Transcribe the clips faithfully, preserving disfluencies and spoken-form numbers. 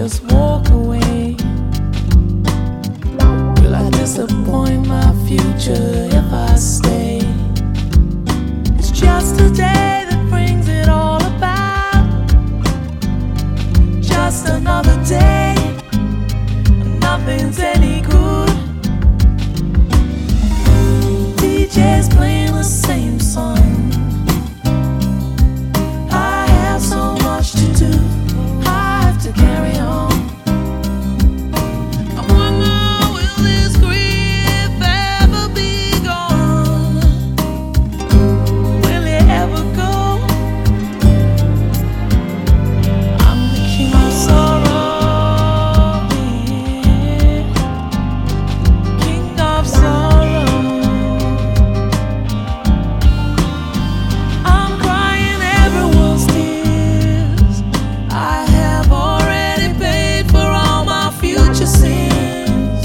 just walk away? Will I disappoint my future if I stay? It's just a day that brings it all about. Just another day, nothing's any good. D J's playing the same song. I have so much to do, I have to carry on. I wonder, will this grief ever be gone? Will it ever go? I'm the king of sorrow, yeah. King of sorrow. I'm crying everyone's tears. I have already paid for all my future sins.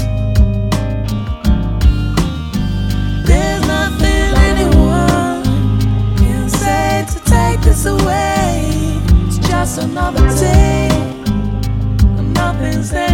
There's nothing anyone can say to take this away. It's just another day, and nothing's there.